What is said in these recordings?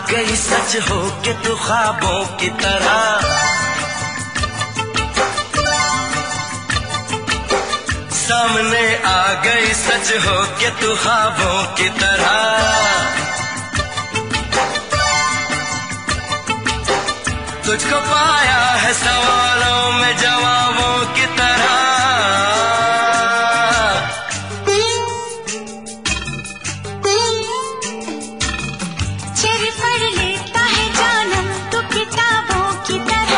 गई सच हो के तू ख्वाबों की तरह। सामने आ गई सच हो के तू ख्वाबों की तरह। तुझको पाया है सवालों में जवाबों की तरह। चेहरे पर लेता है जानम तू किताबों की तरह।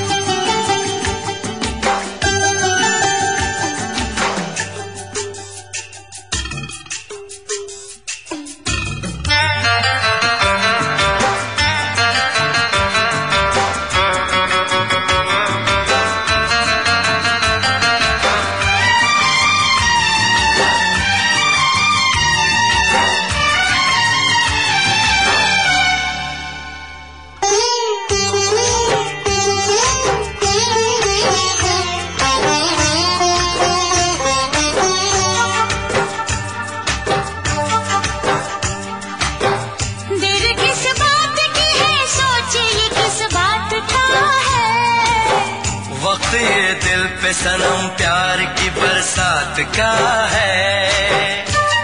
वक्त ये दिल पे सनम प्यार की बरसात का है।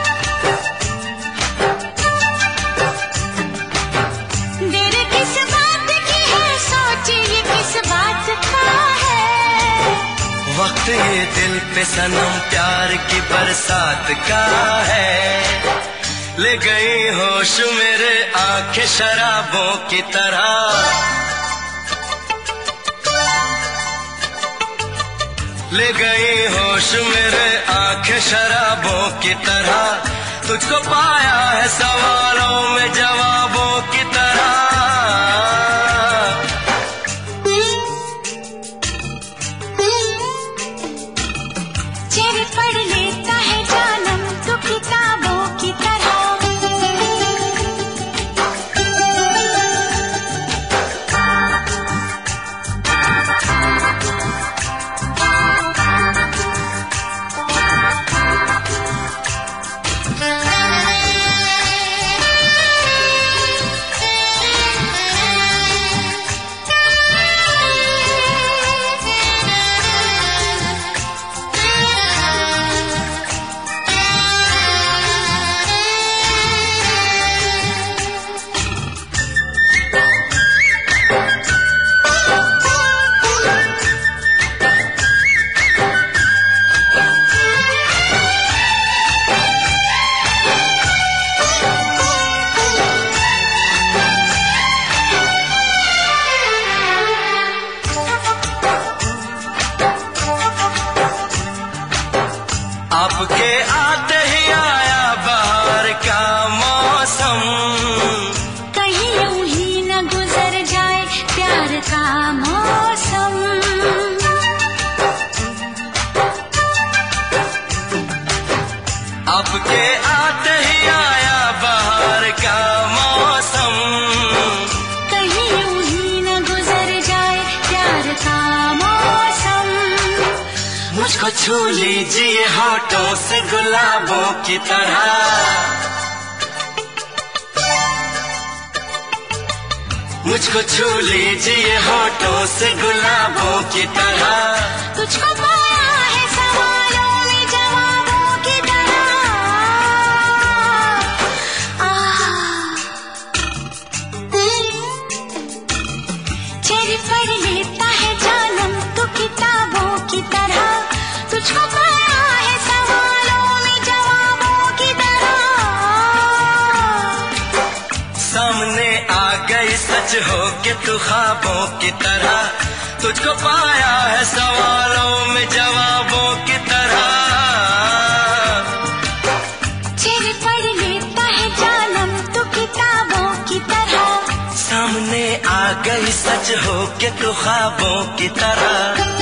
देर किस बात की है सोच ये किस बात का है। वक्त ये दिल पे सनम प्यार की बरसात का है। ले गई होश मेरे आंखें शराबों की तरह। ले गई होश मेरे आंखें शराबों की तरह। तुझको पाया है सवालों में जवाबों की तरह। चेहरे पर लेता है जानम तू किताबों की तरह। आपके आते ही आया बहार का मौसम। कहीं यूं ही न गुजर जाए प्यार का मौसम। आपके आते ही आया बहार का मौसम। कहीं यूं ही न गुजर जाए प्यार का मौसम। मुझको छू लीजिए होठों से गुलाबों की तरह। मुझको छू लीजिए होठों से गुलाबों की तरह। तुझको पाया है सवालों में जवाबों की तरह। चेहरे पर लेता है जानम तू किताबों की तरह। तुझको पाया है सवालों में जवाबों की तरह। सामने आ गई सच हो के तू ख्वाबों की तरह। तुझको पाया है सवालों में जवाबों की तरह। चेहरे पर लेता है जानम तू किताबों की तरह। सामने आ गई सच हो के तू ख्वाबों की तरह।